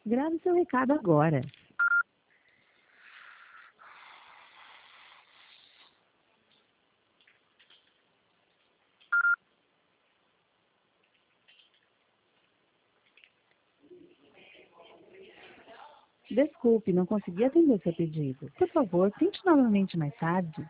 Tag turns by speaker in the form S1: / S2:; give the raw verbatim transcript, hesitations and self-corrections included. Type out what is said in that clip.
S1: Grave seu recado agora. Desculpe, não consegui atender seu pedido. Por favor, tente novamente mais tarde.